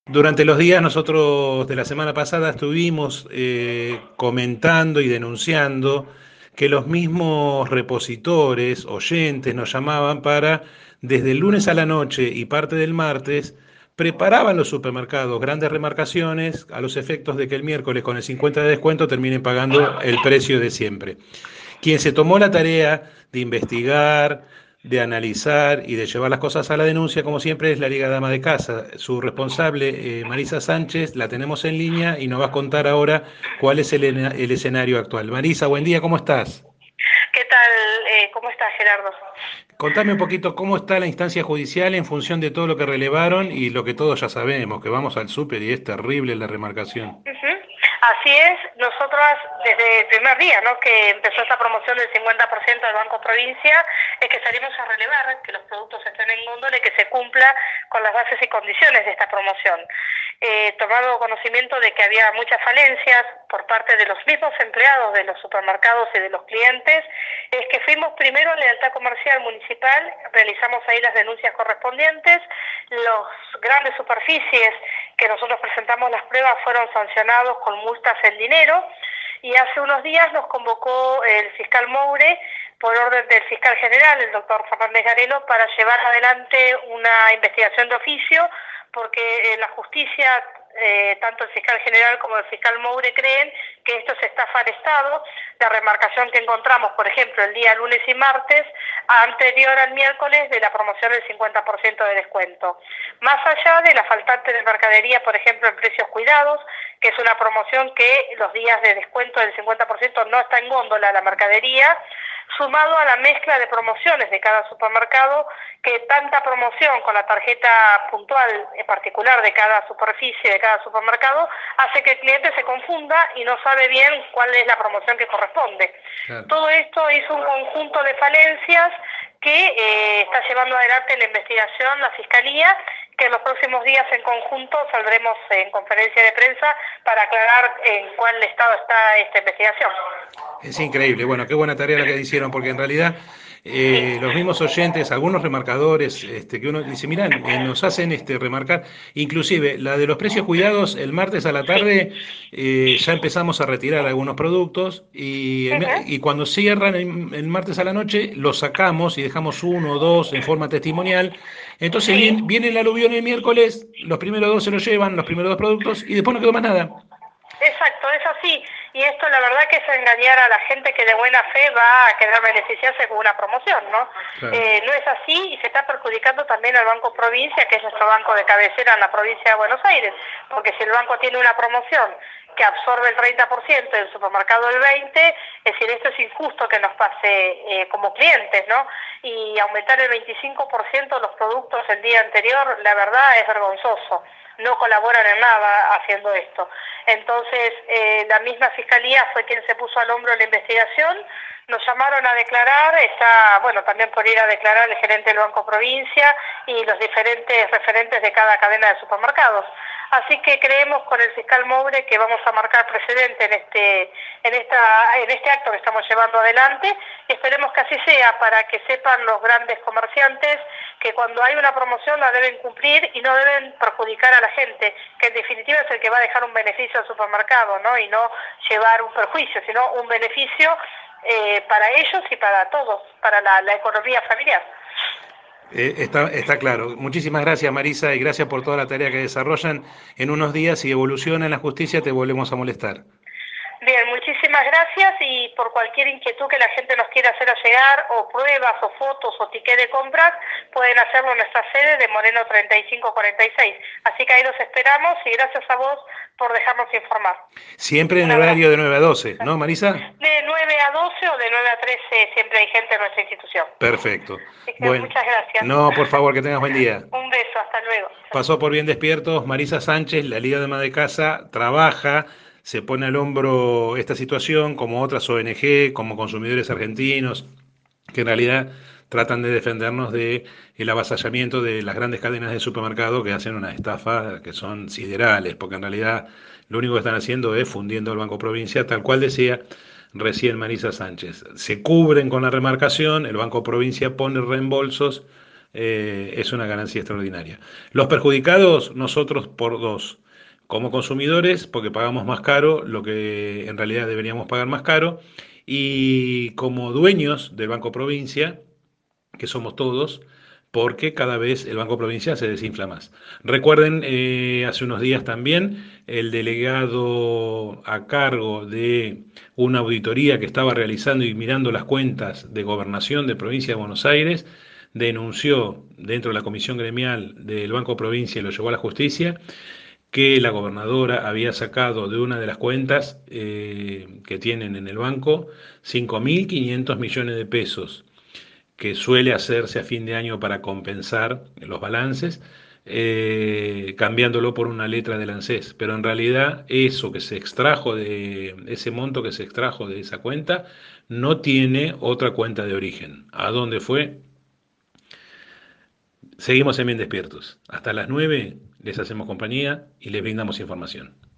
Durante los días nosotros de la semana pasada estuvimos comentando y denunciando que los mismos repositores, oyentes, nos llamaban para, desde el lunes a la noche y parte del martes, preparaban los supermercados grandes remarcaciones a los efectos de que el miércoles con el 50 de descuento terminen pagando el precio de siempre. Quien se tomó la tarea de investigar, de analizar y de llevar las cosas a la denuncia, como siempre, es la Liga Dama de Casa. Su responsable, Marisa Sánchez, la tenemos en línea y nos va a contar ahora cuál es el escenario actual. Marisa, buen día, ¿cómo estás? ¿Qué tal? ¿Cómo estás, Gerardo? Contame un poquito cómo está la instancia judicial en función de todo lo que relevaron y lo que todos ya sabemos, que vamos al súper y es terrible la remarcación. Ujú. Así es, nosotras desde el primer día, ¿no?, que empezó esta promoción del 50% del Banco Provincia, es que salimos a relevar que los productos estén en góndola y que se cumpla con las bases y condiciones de esta promoción. Tomado conocimiento de que había muchas falencias por parte de los mismos empleados de los supermercados y de los clientes, es que fuimos primero a Lealtad Comercial Municipal, realizamos ahí las denuncias correspondientes, los grandes superficies que nosotros presentamos las pruebas fueron sancionados con multas en dinero, y hace unos días nos convocó el fiscal Moure por orden del fiscal general, el doctor Fernández Garelo, para llevar adelante una investigación de oficio, porque la justicia, tanto el fiscal general como el fiscal Moure, creen que esto es estafa al Estado. La remarcación que encontramos, por ejemplo, el día lunes y martes, anterior al miércoles, de la promoción del 50% de descuento. Más allá de la faltante de mercadería, por ejemplo, en precios cuidados, que es una promoción que los días de descuento del 50% no está en góndola la mercadería, sumado a la mezcla de promociones de cada supermercado, que tanta promoción con la tarjeta puntual en particular de cada superficie, de cada supermercado, hace que el cliente se confunda y no sabe bien cuál es la promoción que corresponde. Claro. Todo esto hizo un conjunto de falencias que está llevando adelante la investigación la Fiscalía, que en los próximos días en conjunto saldremos en conferencia de prensa para aclarar en cuál estado está esta investigación. Es increíble, bueno, qué buena tarea la que hicieron, porque en realidad Sí. los mismos oyentes, algunos remarcadores, que uno dice, mirá, nos hacen remarcar, inclusive la de los precios cuidados, el martes a la Sí. tarde ya empezamos a retirar algunos productos Ujú. y cuando cierran el martes a la noche, los sacamos y dejamos uno o dos en forma testimonial. Entonces Sí. viene el aluvión el miércoles, los primeros dos se los llevan, los primeros dos productos, y después no quedó más nada. Exacto, es así. Y esto la verdad que es engañar a la gente que de buena fe va a querer beneficiarse con una promoción, ¿no? Claro. No es así, y se está perjudicando también al Banco Provincia, que es nuestro banco de cabecera en la provincia de Buenos Aires, porque si el banco tiene una promoción que absorbe el 30% y el supermercado el 20%, es decir, esto es injusto que nos pase como clientes, ¿no? Y aumentar el 25% de los productos el día anterior, la verdad es vergonzoso. No colaboran en nada haciendo esto. Entonces, la misma Fiscalía fue quien se puso al hombro la investigación, nos llamaron a declarar, está, bueno, también por ir a declarar el gerente del Banco Provincia y los diferentes referentes de cada cadena de supermercados. Así que creemos con el fiscal Moure que vamos a marcar precedente en este acto que estamos llevando adelante, y esperemos que así sea, para que sepan los grandes comerciantes que cuando hay una promoción la deben cumplir y no deben perjudicar a la gente, que en definitiva es el que va a dejar un beneficio al supermercado, ¿no? Y no llevar un perjuicio, sino un beneficio para ellos y para todos, para la economía familiar. Está claro. Muchísimas gracias, Marisa, y gracias por toda la tarea que desarrollan. En unos días, si evoluciona en la justicia, te volvemos a molestar. Bien, muchísimas gracias, y por cualquier inquietud que la gente nos quiera hacer llegar, o pruebas, o fotos, o ticket de compras, pueden hacerlo en nuestra sede de Moreno 3546. Así que ahí los esperamos, y gracias a vos por dejarnos informar. Siempre en Un horario abrazo. de 9 a 12, ¿no, Marisa? De 9 a 12 o de 9 a 13 siempre hay gente en nuestra institución. Perfecto. Así que Bueno, muchas gracias. no, por favor, que tengas buen día. Un beso, hasta luego. Pasó por Bien Despiertos, Marisa Sánchez, la Liga de Ama de Casa, trabaja, se pone al hombro esta situación, como otras ONG, como Consumidores Argentinos, que en realidad tratan de defendernos de el avasallamiento de las grandes cadenas de supermercado que hacen una estafa que son siderales, porque en realidad lo único que están haciendo es fundiendo el Banco Provincia, tal cual decía recién Marisa Sánchez. Se cubren con la remarcación, el Banco Provincia pone reembolsos es una ganancia extraordinaria. Los perjudicados, nosotros por dos, como consumidores, porque pagamos más caro, lo que en realidad deberíamos pagar más caro, y como dueños del Banco Provincia, que somos todos, porque cada vez el Banco Provincia se desinfla más. Recuerden, hace unos días también, el delegado a cargo de una auditoría que estaba realizando y mirando las cuentas de gobernación de Provincia de Buenos Aires, denunció dentro de la comisión gremial del Banco Provincia y lo llevó a la justicia, que la gobernadora había sacado de una de las cuentas que tienen en el banco 5.500 millones de pesos que suele hacerse a fin de año para compensar los balances, cambiándolo por una letra del ANSES. Pero en realidad eso que se extrajo de ese monto que se extrajo de esa cuenta no tiene otra cuenta de origen. ¿A dónde fue? Seguimos en Bien Despiertos. Hasta las 9 les hacemos compañía y les brindamos información.